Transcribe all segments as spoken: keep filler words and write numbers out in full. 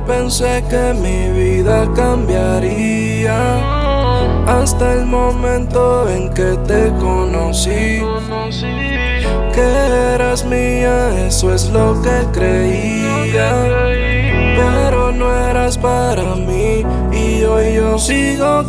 pensé que mi vida cambiaría hasta el momento en que te conocí. Que eras mía, eso es lo que creía, pero no eras para mí. Y hoy yo sigo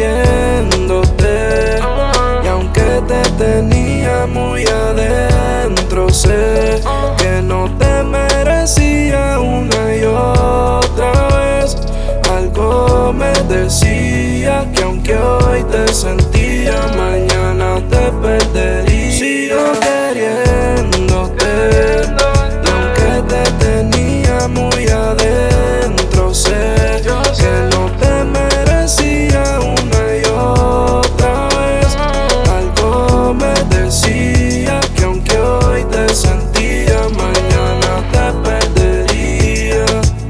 queriéndote, y aunque te tenía muy adentro, sé que no te merecía. Una y otra vez algo me decía que aunque hoy te sentía, mañana te perdería. Sigo queriéndote, y aunque te tenía muy adentro, sé que no te merecía. Una y otra vez algo me decía que aunque hoy te sentía, mañana te perdería.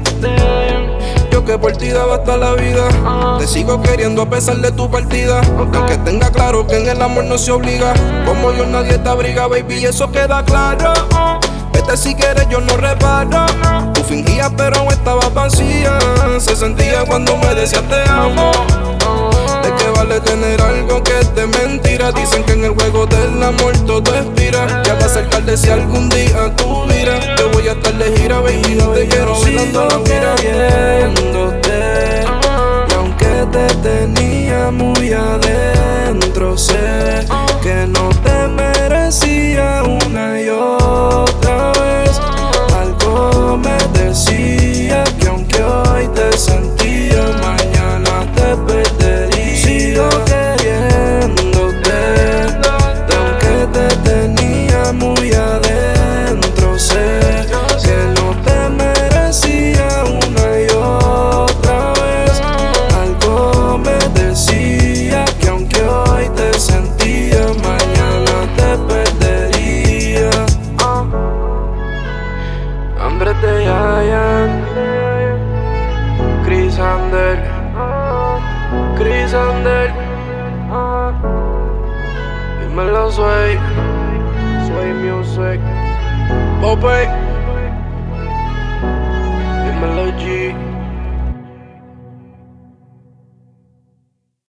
Yo que por ti daba hasta la vida, te sigo queriendo a pesar de tu partida. Aunque tenga claro que en el amor no se obliga, como yo nadie te abriga, baby, eso queda claro. Vete si quieres, yo no reparo. Tú fingías pero estaba vacía. Se sentía cuando me decías te amo. ¿De qué vale tener algo que es de mentira? Dicen que en el juego del amor todo expira. Ya va a ser tarde si algún día tú miras. Te voy a estar de gira, baby, no te quiero ver dando la mira. Queriéndote, y aunque te tenía muy adentro, sé que no te merecía. Una y otra vez algo me decía que aunque hoy te sentía, mañana te perdería. Sigo queriéndote, y aunque te tenía muy adentro, sé que no te merecía. Una y otra vez algo me decía que aunque hoy te sentía, mañana te perdería. Hambre de Giant, Chris Ander, Chris Ander. Dímelo, soy, soy music, Popey. Dímelo, G.